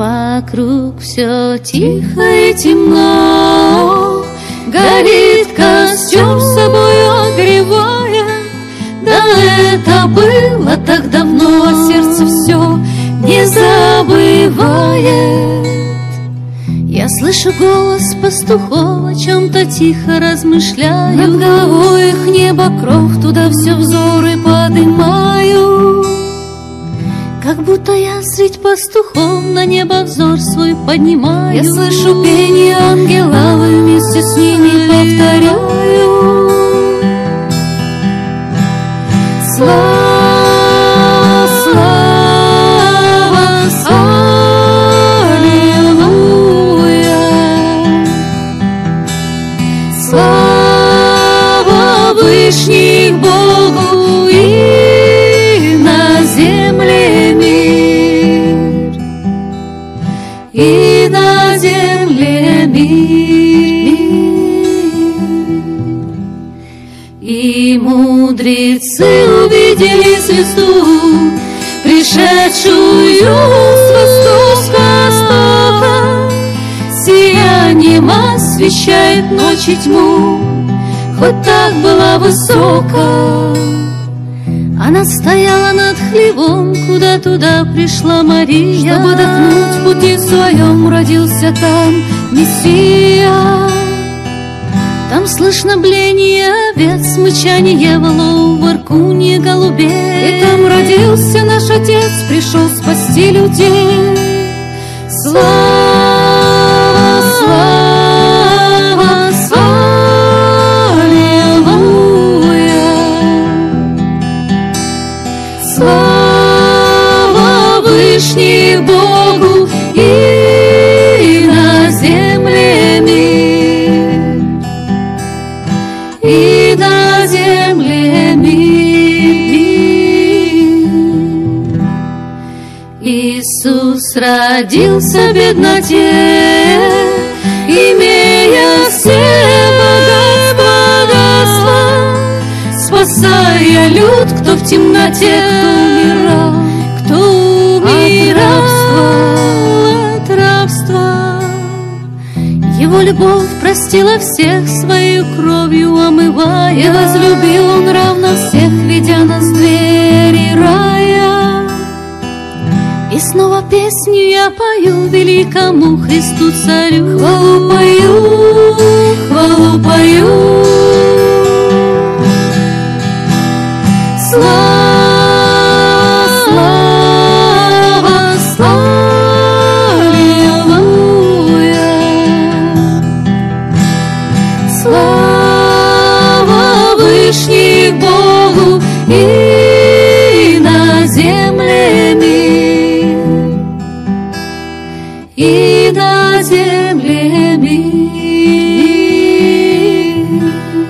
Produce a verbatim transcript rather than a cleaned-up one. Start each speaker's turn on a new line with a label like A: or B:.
A: Вокруг все тихо и темно, горит костер, с собою огревая. Да это было так давно, а сердце все не забывает. Я слышу голос пастухов, о чем-то тихо размышляю. Над головой их небо кров, туда все взоры поднимаю. Как будто я средь пастухов на небо взор свой поднимаю. Я слышу пение ангелов и вместе с ними повторяю: слава, слава, аллилуйя, слава Вышних Богу и на земле мир, и на земле мир. И мудрецы увидели звезду, пришедшую с востока. Сиянием освещает ночь и тьму, хоть так была высока. Она стояла над хлевом, куда туда пришла Мария, чтобы отдохнуть в пути своем. Родился там Мессия. Там слышно блеяние овец, мычание волов, воркунье голубей. И там родился наш Отец, пришел спасти людей. Слава, слава, аллилуйя, слава Вышних Богу и на земле мир, и на земле мир. Иисус родился в бедноте, имея все богатства, спасая люд, кто в темноте, кто умирал, кто умирал от рабства. Его любовь простила всех, своей кровью омывая, и возлюбил Он равно всех, ведя нас в двери рая. И снова песню я пою великому Христу Царю. Хвалу пою, хвалу пою. Слава, слава, слава, аллилуйя, слава Вышних Богу и на земле мир, и на земле